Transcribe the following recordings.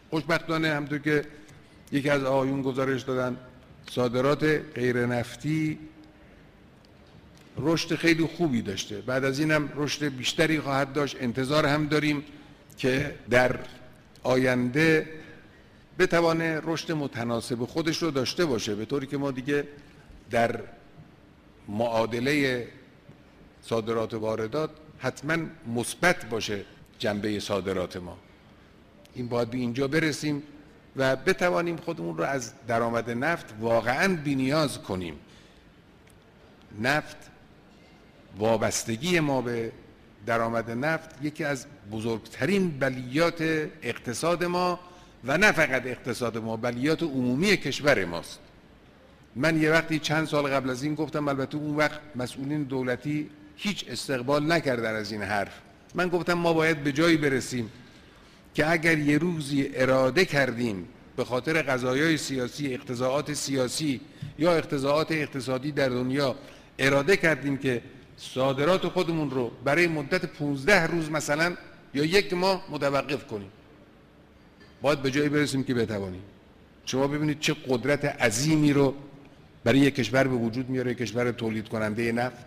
خوشبختانه همونطور که یکی از آقایون گزارش دادن، صادرات غیر نفتی رشد خیلی خوبی داشته. بعد از این هم رشد بیشتری خواهد داشت. انتظار هم داریم که در آینده بتوانه رشد متناسب خودش رو داشته باشه، به طوری که ما دیگه در معادله صادرات و واردات حتما مثبت باشه جنبه صادرات ما. این باید به اینجا برسیم و بتوانیم خودمون رو از درآمد نفت واقعاً بی‌نیاز کنیم. نفت، وابستگی ما به درآمد نفت یکی از بزرگترین بلیات اقتصاد ما و نه فقط اقتصاد ما، بلیات عمومی کشور ماست. من یه وقتی چند سال قبل از این گفتم، البته اون وقت مسئولین دولتی هیچ استقبال نکردن از این حرف. من گفتم ما باید به جایی برسیم که اگر یه روزی اراده کردیم به خاطر قضایای سیاسی، اقتضاعات سیاسی یا اقتضاعات اقتصادی در دنیا اراده کردیم که صادرات خودمون رو برای مدت 15 روز مثلا یا 1 ماه متوقف کنیم، باید به جایی برسیم که بتوانیم. شما ببینید چه قدرت عظیمی رو برای یک کشور به وجود میاره، کشور تولید کننده نفت،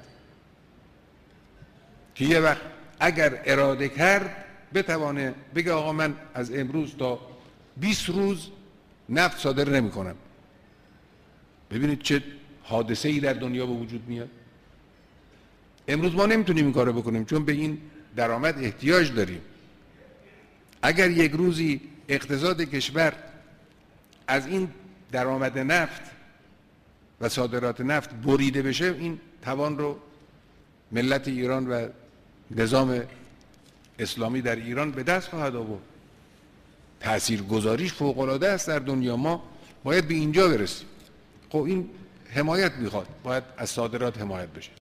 که یه وقت اگر اراده کرد بتوانه بگه آقا من از امروز تا 20 روز نفت صادر نمی کنم. ببینید چه حادثه‌ای در دنیا به وجود میاد. امروز ما نمیتونیم این کارو بکنیم چون به این درآمد احتیاج داریم. اگر یک روزی اقتصاد کشور از این درآمد نفت و صادرات نفت بریده بشه، این توان رو ملت ایران و نظام اسلامی در ایران به دست خواهد آورد. تاثیرگذاریش فوق‌العاده است در دنیا. ما باید به اینجا برسیم. خب این حمایت میخواد، باید از صادرات حمایت بشه.